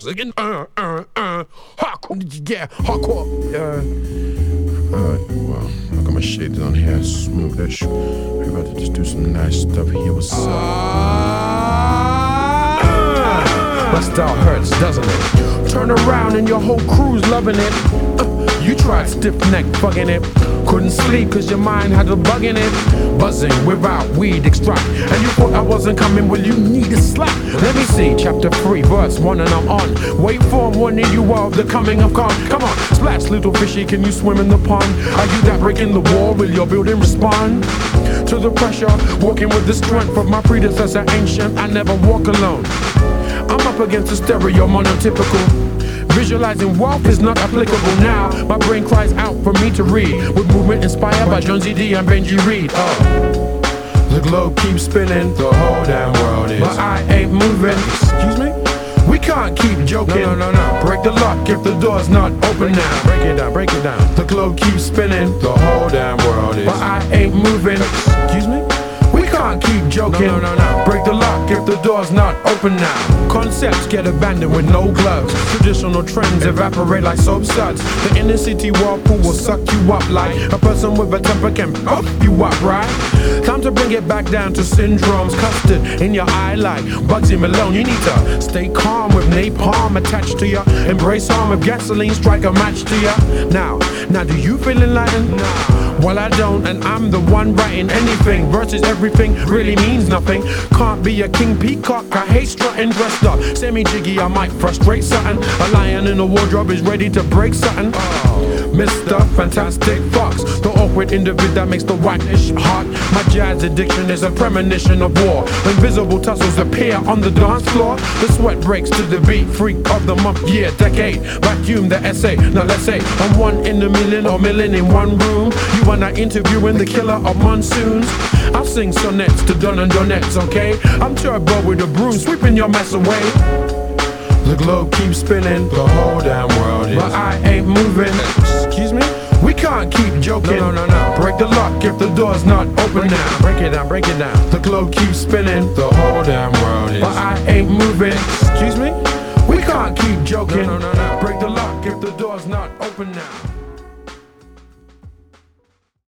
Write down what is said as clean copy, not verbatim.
again. Hardcore, yeah, hardcore. Well, I got my shades on here, smooth-ish. We're about to just do some nice stuff here. What's up? My style hurts, doesn't it? Turn around and your whole crew's loving it. You tried stiff neck fucking it. Couldn't sleep cause your mind had a bug in it. Buzzing without weed extract. And you thought I wasn't coming, well you need a slap. Let me see, chapter 3 verse 1 and I'm on. Wait for warning you of the coming of Khan. Come on, splash little fishy, can you swim in the pond? Are you that breaking the wall, will your building respond? To the pressure, walking with the strength of my predecessor ancient. I never walk alone. I'm up against a stereo monotypical. Visualizing wealth is not applicable now. My brain cries out for me to read, with movement inspired by Jonesy D and Benji Reed. The globe keeps spinning, the whole damn world is, but I ain't moving. Excuse me? We can't keep joking. No. Break the lock if the door's not open now. Break it down, break it down. The globe keeps spinning, the whole damn world is, but I ain't moving. Excuse me? We can't keep joking. No. Break the lock if the door's not open now. Concepts get abandoned with no gloves. Traditional trends evaporate like soap suds. The inner city whirlpool will suck you up like a person with a temper can puff you up, right? Time to bring it back down to syndromes. Custard in your eye like Bugsy Malone. You need to stay calm with napalm attached to you. Embrace harm with gasoline, strike a match to you. Now do you feel enlightened? Well I don't, and I'm the one writing anything versus everything really means nothing. Can't be a king peacock, I hate strutting dressed up. Semi-jiggy, I might frustrate something. A lion in a wardrobe is ready to break something. Mr. Fantastic Fox, the awkward individual that makes the wackish hot. My jazz addiction is a premonition of war. When visible tussles appear on the dance floor, the sweat breaks to the beat. Freak of the month, year, decade. Vacuum the essay. Now let's say I'm one in a million or million in one room. You and I interviewing the killer of monsoons. I'll sing sonnets to Don and Donettes, okay? I'm turbo with a broom, sweeping your mess away. The globe keeps spinning, the whole damn world is, but I ain't moving. Excuse me? We can't keep joking. No. Break the lock if the door's not open now. Break it down, break it down. The globe keeps spinning, the whole damn world is, but I ain't moving. Excuse me? We can't keep joking. No. Break the lock if the door's not open now.